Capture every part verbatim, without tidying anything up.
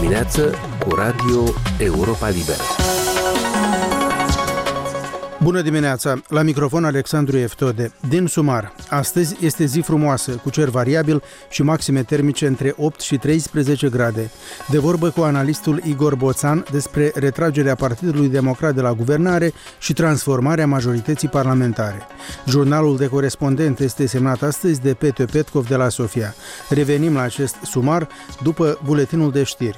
dimineață cu Radio Europa Liberă. Bună dimineața! La microfon Alexandru Eftode. Din sumar, astăzi este zi frumoasă, cu cer variabil și maxime termice între opt și treisprezece grade. De vorbă cu analistul Igor Boțan despre retragerea Partidului Democrat de la guvernare și transformarea majorității parlamentare. Jurnalul de corespondent este semnat astăzi de Petru Petkov de la Sofia. Revenim la acest sumar după buletinul de știri.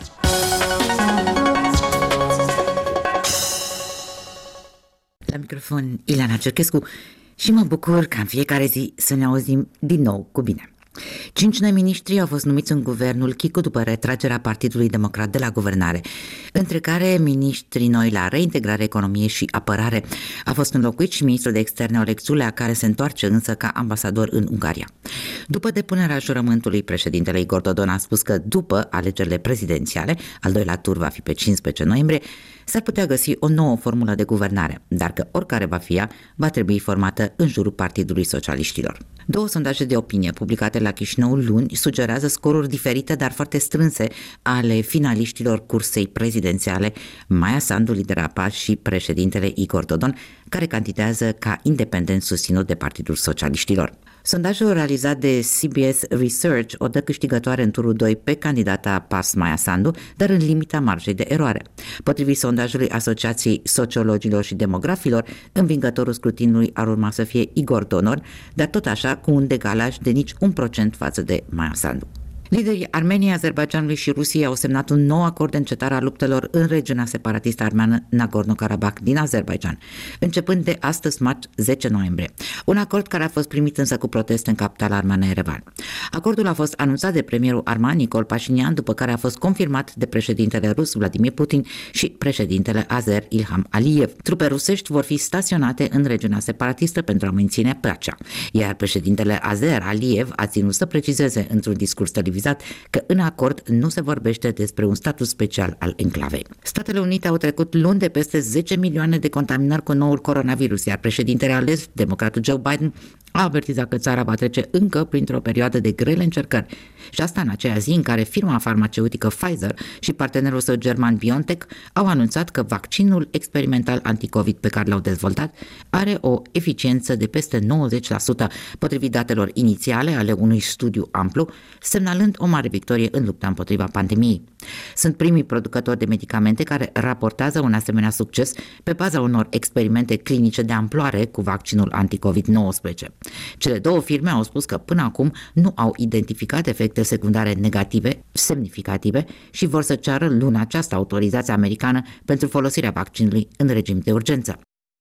La microfon Ileana Cerchescu și mă bucur ca în fiecare zi să ne auzim din nou cu bine. Cinci noi miniștri au fost numiți în guvernul Chicu după retragerea Partidului Democrat de la guvernare, între care miniștrii noi la reintegrare, economie și apărare. A fost înlocuit și ministrul de externe Oleg Țulea, care se întoarce însă ca ambasador în Ungaria. După depunerea jurământului, președintele Igor Dodon a spus că după alegerile prezidențiale, al doilea tur va fi pe cincisprezece noiembrie, s-ar putea găsi o nouă formulă de guvernare, dar că oricare va fi ea, va trebui formată în jurul Partidului Socialiștilor. Două sondaje de opinie publicate la Chișinău luni sugerează scoruri diferite, dar foarte strânse, ale finaliștilor cursei prezidențiale, Maia Sandu, lidera P A S, și președintele Igor Dodon, care candidează ca independent susținut de Partidul Socialiștilor. Sondajul realizat de C B S Research o dă câștigătoare în turul doi pe candidata P A S Maia Sandu, dar în limita marjei de eroare. Potrivit sondajului Asociației Sociologilor și Demografilor, învingătorul scrutinului ar urma să fie Igor Dodon, dar tot așa cu un decalaj de nici un procent față de Maia Sandu. Liderii Armeniei, Azerbaidjanului și Rusiei au semnat un nou acord de încetare a luptelor în regiunea separatistă armeană Nagorno-Karabakh din Azerbaidjan, începând de astăzi, marți zece noiembrie. Un acord care a fost primit însă cu proteste în capitala armeană Yerevan. Acordul a fost anunțat de premierul arman Nicol Pașinian, după care a fost confirmat de președintele rus Vladimir Putin și președintele azer Ilham Aliyev. Trupe rusești vor fi staționate în regiunea separatistă pentru a menține pacea, iar președintele azer Aliyev a ținut să precizeze într-un discurs televizat că în acord nu se vorbește despre un statut special al enclavei. Statele Unite au trecut luni de peste zece milioane de contaminări cu noul coronavirus, iar președintele ales, democratul Joe Biden, a avertizat că țara va trece încă printr-o perioadă de grele încercări. Și asta în aceea zi în care firma farmaceutică Pfizer și partenerul său german BioNTech au anunțat că vaccinul experimental anticovid pe care l-au dezvoltat are o eficiență de peste nouăzeci la sută, potrivit datelor inițiale ale unui studiu amplu, semnalând o mare victorie în lupta împotriva pandemiei. Sunt primii producători de medicamente care raportează un asemenea succes pe baza unor experimente clinice de amploare cu vaccinul anticovid nouăsprezece. Cele două firme au spus că până acum nu au identificat efecte secundare negative semnificative și vor să ceară luna aceasta autorizația americană pentru folosirea vaccinului în regim de urgență.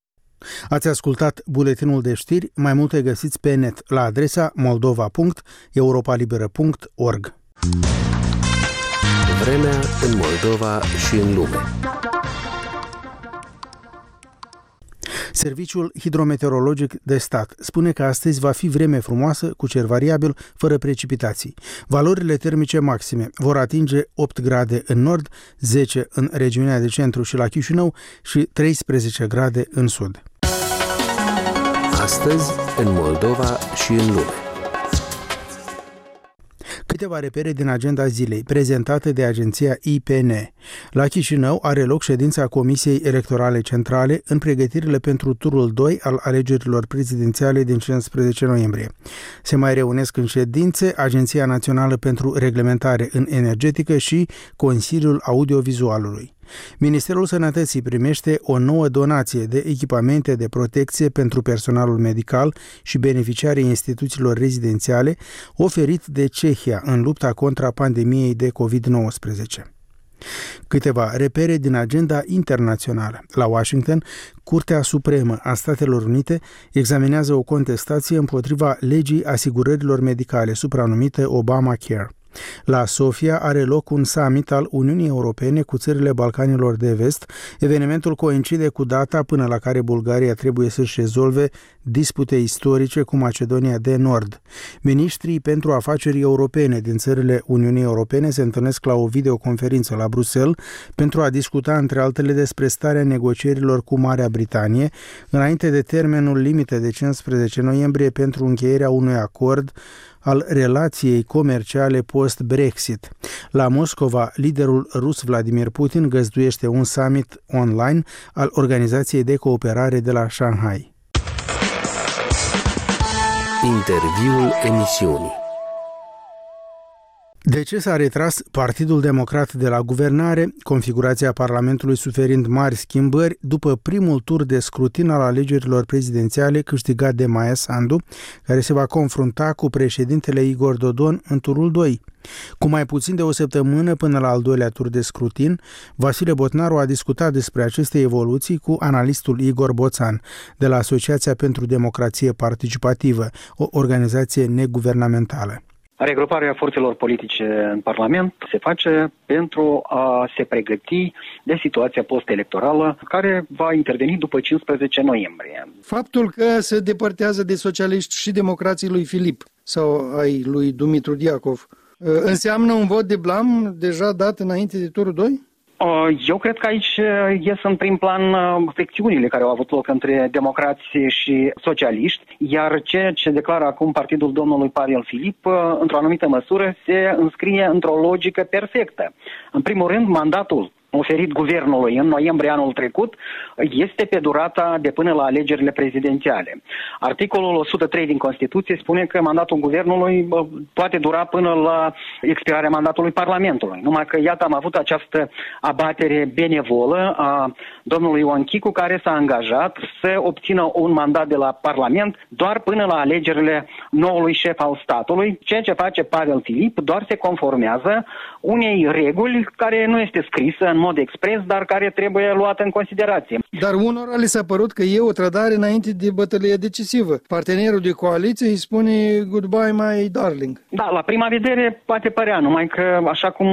Ați ascultat buletinul de știri, mai multe găsiți pe net la adresa moldova punct europalibera punct org. Vremea în Moldova și în lume. Serviciul Hidrometeorologic de Stat spune că astăzi va fi vreme frumoasă, cu cer variabil, fără precipitații. Valorile termice maxime vor atinge opt grade în nord, zece în regiunea de centru și la Chișinău și treisprezece grade în sud. Astăzi, în Moldova și în lume. Câteva repere din agenda zilei, prezentată de agenția I P N. La Chișinău are loc ședința Comisiei Electorale Centrale în pregătirile pentru turul doi al alegerilor prezidențiale din cincisprezece noiembrie. Se mai reunesc în ședințe Agenția Națională pentru Reglementare în Energetică și Consiliul Audiovizualului. Ministerul Sănătății primește o nouă donație de echipamente de protecție pentru personalul medical și beneficiarii instituțiilor rezidențiale oferit de Cehia în lupta contra pandemiei de covid nouăsprezece. Câteva repere din agenda internațională. La Washington, Curtea Supremă a Statelor Unite examinează o contestație împotriva legii asigurărilor medicale, supranumită Obamacare. La Sofia are loc un summit al Uniunii Europene cu țările Balcanilor de Vest. Evenimentul coincide cu data până la care Bulgaria trebuie să-și rezolve dispute istorice cu Macedonia de Nord. Ministrii pentru afaceri europene din țările Uniunii Europene se întâlnesc la o videoconferință la Bruxelles pentru a discuta, între altele, despre starea negocierilor cu Marea Britanie, înainte de termenul limită de cincisprezece noiembrie pentru încheierea unui acord al relației comerciale post-Brexit. La Moscova, liderul rus Vladimir Putin găzduiește un summit online al Organizației de Cooperare de la Shanghai. Interviul emisiunii. De ce s-a retras Partidul Democrat de la guvernare, configurația Parlamentului suferind mari schimbări după primul tur de scrutin al alegerilor prezidențiale câștigat de Maia Sandu, care se va confrunta cu președintele Igor Dodon în turul doi. Cu mai puțin de o săptămână până la al doilea tur de scrutin, Vasile Botnaru a discutat despre aceste evoluții cu analistul Igor Boțan de la Asociația pentru Democrație Participativă, o organizație neguvernamentală. Regruparea forțelor politice în Parlament se face pentru a se pregăti de situația post-electorală care va interveni după cincisprezece noiembrie. Faptul că se depărtează de socialiști și democrații lui Filip sau ai lui Dumitru Diacov înseamnă un vot de blam deja dat înainte de turul doi? Eu cred că aici ies în prim plan fricțiunile care au avut loc între democrați și socialiști, iar ceea ce declară acum partidul domnului Pavel Filip, într-o anumită măsură, se înscrie într-o logică perfectă. În primul rând, mandatul oferit guvernului în noiembrie anul trecut este pe durata de până la alegerile prezidențiale. Articolul o sută trei din Constituție spune că mandatul guvernului poate dura până la expirarea mandatului Parlamentului. Numai că, iată, am avut această abatere benevolă a domnului Ion Chicu, care s-a angajat să obțină un mandat de la Parlament doar până la alegerile noului șef al statului. Ceea ce face Pavel Filip doar se conformează unei reguli care nu este scrisă în mod expres, dar care trebuie luată în considerație. Dar unora li s-a părut că e o trădare înainte de bătălia decisivă. Partenerul de coaliție îi spune goodbye my darling. Da, la prima vedere poate părea, numai că, așa cum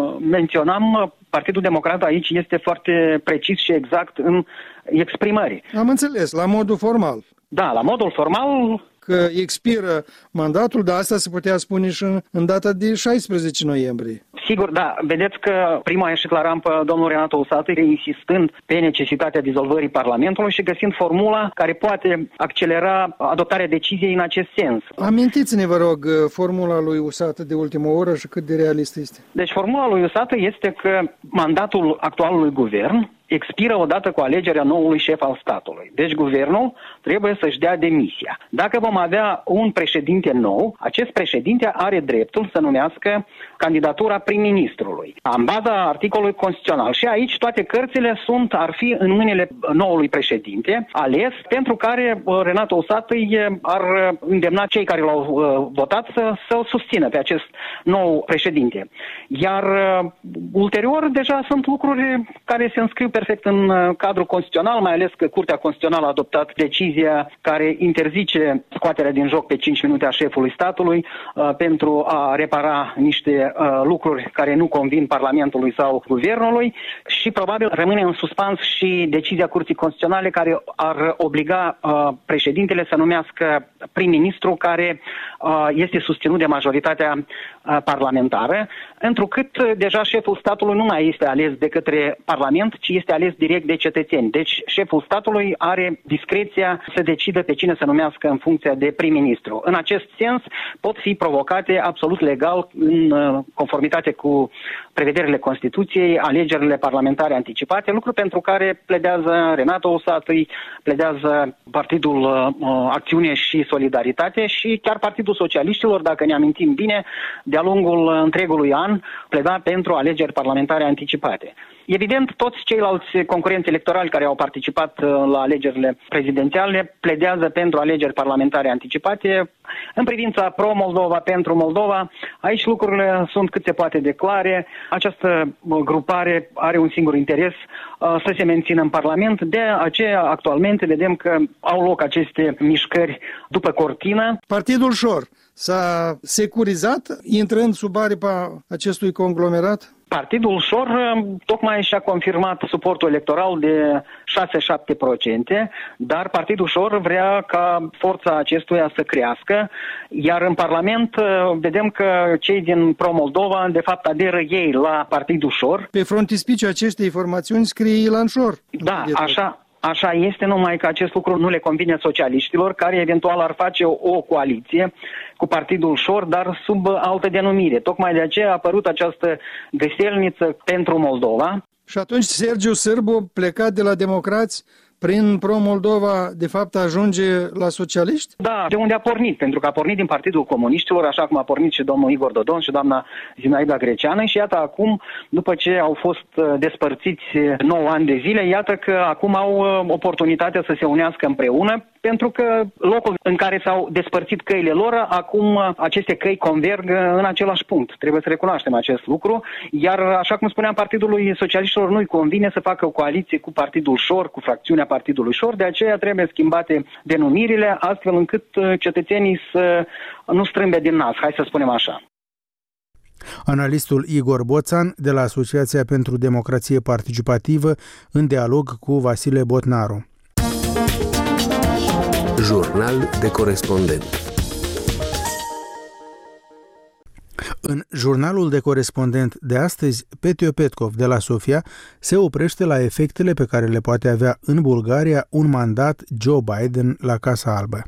menționam, Partidul Democrat aici este foarte precis și exact în exprimări. Am înțeles, la modul formal. Da, la modul formal că expiră mandatul, dar asta se putea spune și în, în data de șaisprezece noiembrie. Sigur, da. Vedeți că prima a ieșit la rampă domnul Renato Usată, insistând pe necesitatea dizolvării Parlamentului și găsind formula care poate accelera adoptarea deciziei în acest sens. Amintiți-ne, vă rog, formula lui Usată de ultimă oră și cât de realistă este. Deci formula lui Usată este că mandatul actualului guvern expiră odată cu alegerea noului șef al statului. Deci guvernul trebuie să-și dea demisia. Dacă vom avea un președinte nou, acest președinte are dreptul să numească candidatura prim-ministrului, în baza articolului constituțional. Și aici toate cărțile sunt, ar fi în mâinile noului președinte ales, pentru care Renato Usată ar îndemna cei care l-au votat să, să-l susțină pe acest nou președinte. Iar ulterior deja sunt lucruri care se înscriu perfect în cadrul constituțional, mai ales că Curtea Constituțională a adoptat decizia care interzice scoaterea din joc pe cinci minute a șefului statului uh, pentru a repara niște uh, lucruri care nu convin Parlamentului sau Guvernului și probabil rămâne în suspans și decizia Curții Constituționale care ar obliga uh, președintele să numească prim-ministru care uh, este susținut de majoritatea uh, parlamentară, întrucât uh, deja șeful statului nu mai este ales de către Parlament, ci este ales direct de cetățeni. Deci șeful statului are discreția să decidă pe cine să numească în funcția de prim-ministru. În acest sens pot fi provocate absolut legal, în conformitate cu prevederile Constituției, alegerile parlamentare anticipate, lucru pentru care pledează Renato Usată, pledează Partidul Acțiune și Solidaritate și chiar Partidul Socialiștilor, dacă ne amintim bine, de-a lungul întregului an pleda pentru alegeri parlamentare anticipate. Evident, toți ceilalți concurenți electorali care au participat la alegerile prezidențiale pledează pentru alegeri parlamentare anticipate. În privința pro-Moldova, pentru Moldova, aici lucrurile sunt cât se poate de clare. Această grupare are un singur interes, să se mențină în Parlament. De aceea, actualmente, vedem că au loc aceste mișcări după cortină. Partidul Șor s-a securizat intrând sub aripa acestui conglomerat? Partidul Șor tocmai și-a confirmat suportul electoral de șase-șapte la sută, dar Partidul Șor vrea ca forța acestuia să crească, iar în Parlament vedem că cei din Pro-Moldova de fapt aderă ei la Partidul Șor. Pe frontispiciul acestei formațiuni scrie Ilan Șor. Da, așa. Așa este, numai că acest lucru nu le convine socialiștilor, care eventual ar face o, o coaliție cu Partidul Șor, dar sub altă denumire. Tocmai de aceea a apărut această găselniță pentru Moldova. Și atunci Sergiu Sârbu, plecat de la democrați, prin Pro-Moldova, de fapt, ajunge la socialiști? Da, de unde a pornit, pentru că a pornit din Partidul Comuniștilor, așa cum a pornit și domnul Igor Dodon și doamna Zinaida Greceană, și iată acum, după ce au fost despărțiți nouă ani de zile, iată că acum au oportunitatea să se unească împreună, pentru că locul în care s-au despărțit căile lor, acum aceste căi converg în același punct. Trebuie să recunoaștem acest lucru, iar așa cum spuneam, Partidului Socialiștilor nu-i convine să facă o coaliție cu Partidul Șor, cu fracțiunea Partidului Șor, de aceea trebuie schimbate denumirile, astfel încât cetățenii să nu strâmbe din nas, hai să spunem așa. Analistul Igor Boțan, de la Asociația pentru Democrație Participativă, în dialog cu Vasile Botnaru. Jurnal de corespondent. În jurnalul de corespondent de astăzi, Petio Petkov de la Sofia se oprește la efectele pe care le poate avea în Bulgaria un mandat Joe Biden la Casa Albă.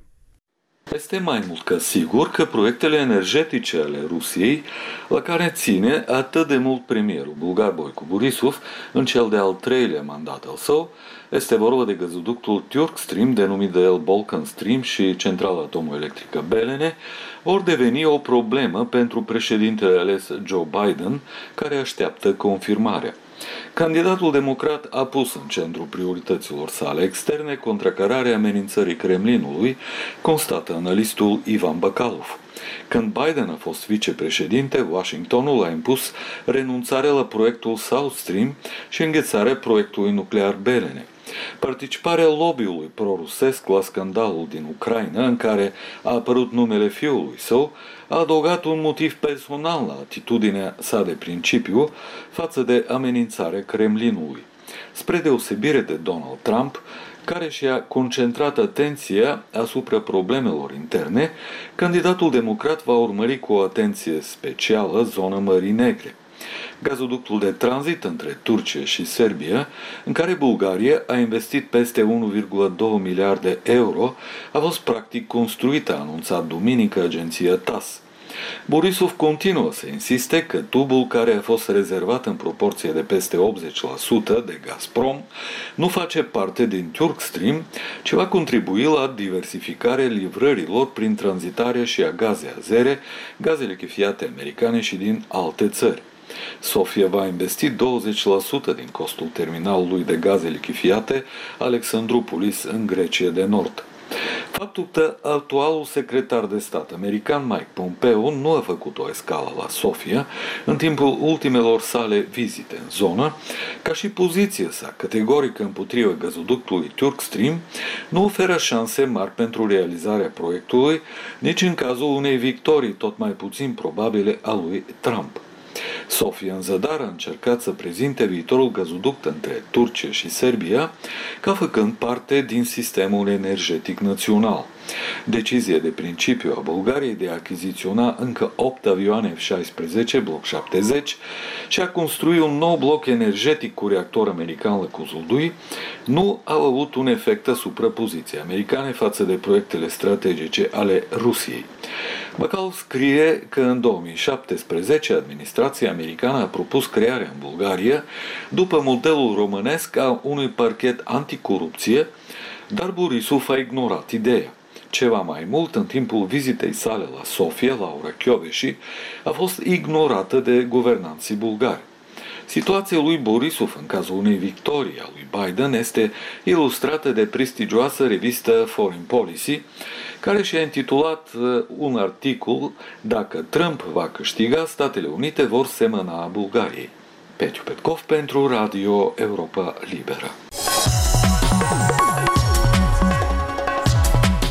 Este mai mult ca sigur că proiectele energetice ale Rusiei, la care ține atât de mult premierul bulgar Boico Borisov în cel de-al treilea mandat al său, este vorba de gazoductul Turk Stream, denumit de el Balkan Stream, și centrala atomoelectrică Belene, vor deveni o problemă pentru președintele ales Joe Biden, care așteaptă confirmarea. Candidatul democrat a pus în centrul priorităților sale externe contracararea amenințării Kremlinului, constată analistul Ivan Bacalov. Când Biden a fost vicepreședinte, Washingtonul a impus renunțarea la proiectul South Stream și înghețarea proiectului nuclear Belene. Participarea lobby-ului pro-rusesc la scandalul din Ucraina, în care a apărut numele fiului său, a adăugat un motiv personal la atitudinea sa de principiu față de amenințarea Kremlinului. Spre deosebire de Donald Trump, care și-a concentrat atenția asupra problemelor interne, candidatul democrat va urmări cu o atenție specială zona Mării Negre. Gazoductul de tranzit între Turcia și Serbia, în care Bulgaria a investit peste unu virgulă doi miliarde euro, a fost practic construit, a anunțat duminică agenția T A S S. Borisov continuă să insiste că tubul, care a fost rezervat în proporție de peste optzeci la sută de Gazprom, nu face parte din Turk Stream, ci va contribui la diversificarea livrărilor prin tranzitarea și a gaze azere, gaze lichefiate americane și din alte țări. Sofia va investi douăzeci la sută din costul terminalului de gaze lichefiate Alexandroupolis în Grecia de Nord. Faptul că actualul secretar de stat american Mike Pompeo nu a făcut o escală la Sofia în timpul ultimelor sale vizite în zonă, ca și poziția sa categorică împotriva gazoductului Turk Stream, nu oferă șanse mari pentru realizarea proiectului, nici în cazul unei victorii tot mai puțin probabile a lui Trump. Sofia în zadar a încercat să prezinte viitorul gazoduct între Turcia și Serbia ca făcând parte din sistemul energetic național. Decizia de principiu a Bulgariei de a achiziționa încă opt avioane F șaisprezece Bloc șaptezeci și a construi un nou bloc energetic cu reactor american la Kozloduy nu au avut un efect asupra poziției americane față de proiectele strategice ale Rusiei. Bacalov scrie că în două mii șaptesprezece administrația americană a propus crearea în Bulgaria, după modelul românesc, a unui parchet anticorupție, dar Borisov a ignorat ideea. Ceva mai mult, în timpul vizitei sale la Sofia, Laura Kövesi a fost ignorată de guvernanții bulgari. Situația lui Borisov în cazul unei victorii a lui Biden este ilustrată de prestigioasă revistă Foreign Policy, care și-a intitulat un articol "Dacă Trump va câștiga, Statele Unite vor semăna Bulgariei". Petio Petkov pentru Radio Europa Liberă.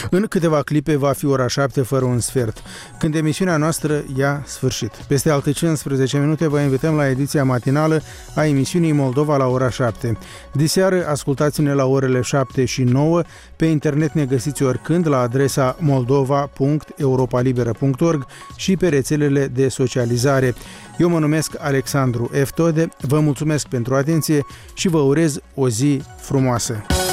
În câteva clipe va fi ora șapte fără un sfert, când emisiunea noastră ia sfârșit. Peste alte cincisprezece minute vă invităm la ediția matinală a emisiunii Moldova la ora șapte. Diseară ascultați-ne la orele șapte și nouă, pe internet ne găsiți oricând la adresa moldova punct europalibera punct org și pe rețelele de socializare. Eu mă numesc Alexandru Eftode, vă mulțumesc pentru atenție și vă urez o zi frumoasă.